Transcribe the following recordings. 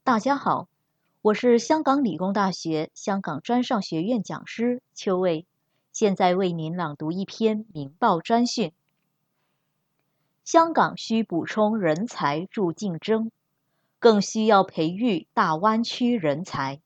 大家好，我是香港理工大学香港专上学院讲师邱卫，现在为您朗读一篇明报专讯。香港需补充人才助竞争，更需要培育大湾区人才。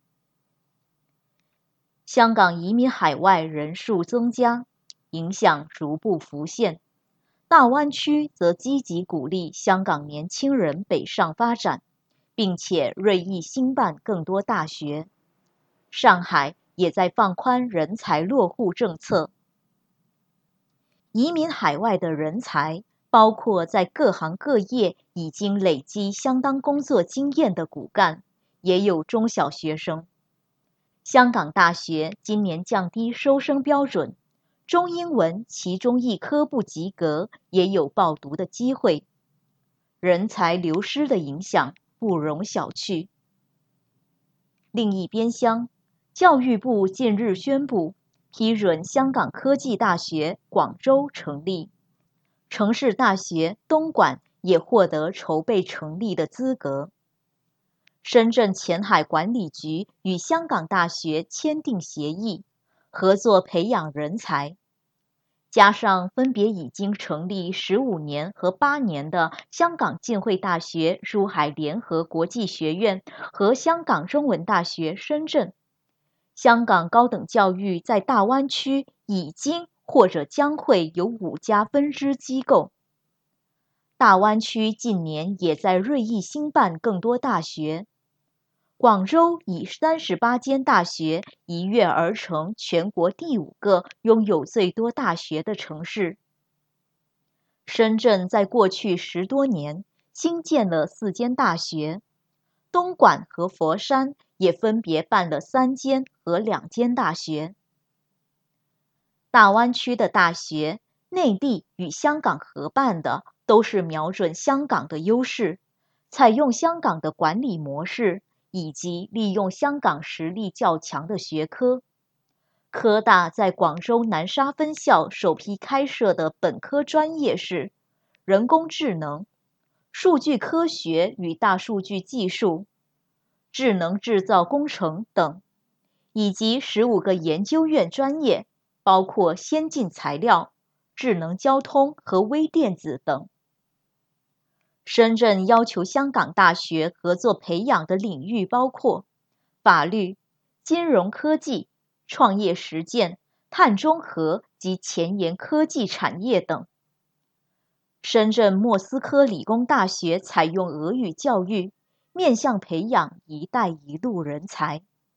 香港移民海外人数增加，影响逐步浮现。大湾区则积极鼓励香港年轻人北上发展，并且锐意兴办更多大学。上海也在放宽人才落户政策。移民海外的人才包括在各行各业已经累积相当工作经验的骨干，也有中小学生。香港大学今年降低收生标准，中英文其中一科不及格也有报读的机会。人才流失的影响不容小觑。另一边厢，教育部近日宣布批准香港科技大学广州成立，城市大学东莞也获得筹备成立的资格。深圳前海管理局与香港大学签订协议，合作培养人才。加上分别已经成立15年和8年的香港浸会大学珠海联合国际学院和香港中文大学深圳，香港高等教育在大湾区已经或者将会有5家分支机构。大湾区近年也在锐意兴办更多大学。广州以38间大学一跃而成全国第5个拥有最多大学的城市。深圳在过去10多年新建了4间大学，东莞和佛山也分别办了3间和2间大学。大湾区的大学，内地与香港合办的都是瞄准香港的优势，采用香港的管理模式，以及利用香港实力较强的学科。科大在广州南沙分校首批开设的本科专业是人工智能、数据科学与大数据技术、智能制造工程等，以及15个研究院专业，包括先进材料、智能交通和微电子等。深圳要求香港大学合作培养的领域包括法律、金融科技、创业实践、碳中和及前沿科技产业等。深圳莫斯科理工大学采用俄语教育，面向培养“一带一路”人才。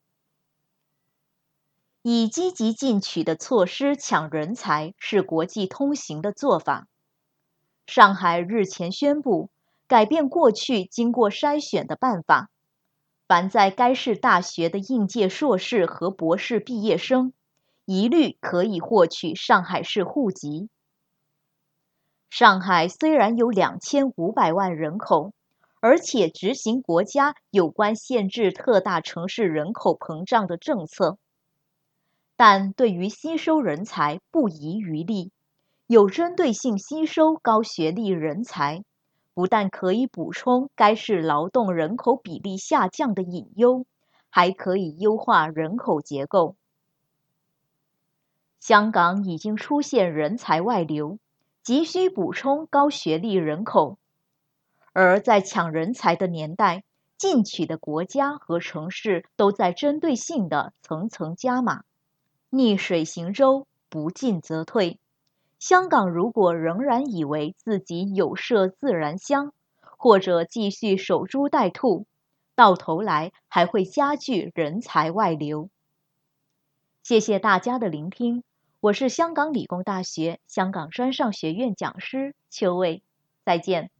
以积极进取的措施抢人才是国际通行的做法。上海日前宣布改变过去经过筛选的办法，凡在该市大学的应届硕士和博士毕业生，一律可以获取上海市户籍。上海虽然有2500万人口，而且执行国家有关限制特大城市人口膨胀的政策，但对于吸收人才不遗余力，有针对性吸收高学历人才，不但可以补充该市劳动人口比例下降的隐忧，还可以优化人口结构。香港已经出现人才外流，急需补充高学历人口。而在抢人才的年代，进取的国家和城市都在针对性的层层加码。逆水行舟，不进则退。香港如果仍然以为自己有麝自然香，或者继续守株待兔，到头来还会加剧人才外流。谢谢大家的聆听，我是香港理工大学香港专上学院讲师邱卫，再见。